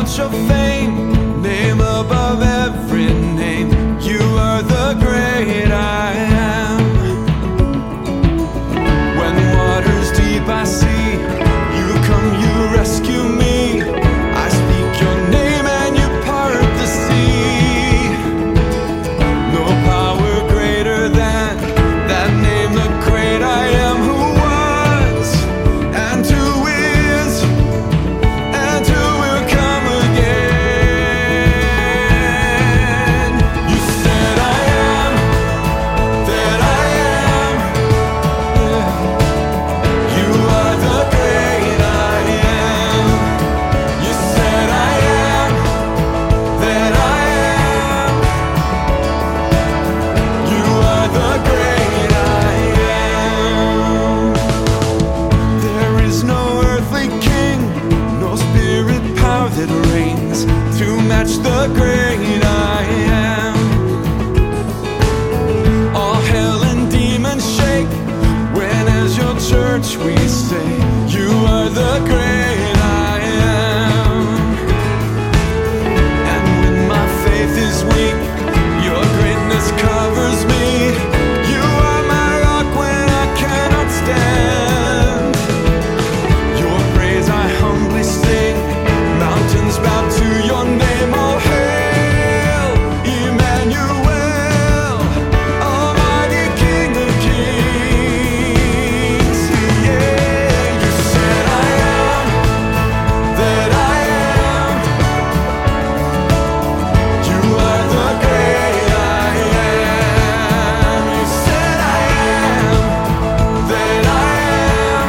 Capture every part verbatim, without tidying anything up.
launch of fame, name above every name. You are the great I am. When waters deep I see, you come, you rescue me. I speak your name and you part the sea. No power greater than that name, the great I am, who was and who is and who will come again. You said I am that I am. Yeah. You are the great I am. You said I am that I am. You are the great I am. There is no earthly king, no spirit power that reigns to match the great I am. All hell and demons shake when as your church we say, you are the great I am. And when my faith is weak, your greatness covers me. You are my rock when I cannot stand. Your praise I humbly sing, mountains bow to your name. Oh, hail, Emmanuel, Almighty King of Kings. Yeah, you said I am that I am. You are the great I am. You said I am that I am.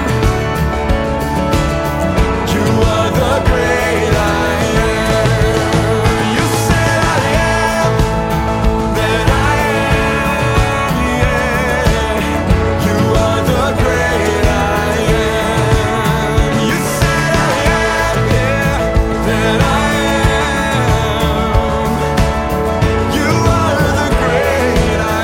You are the great I am. You said I am that I am. Yeah. You are the great I am. You said I am, yeah, that I am. You are the great I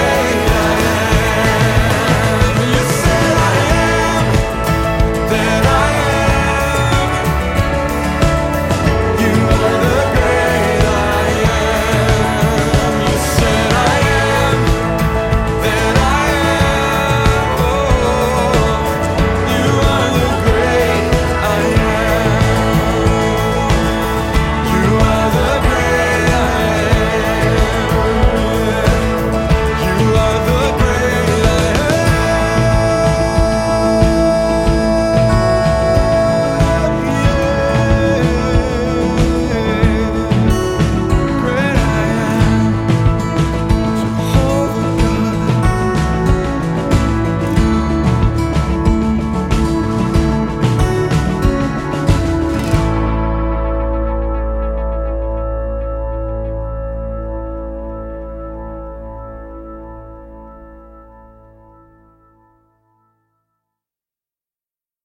that I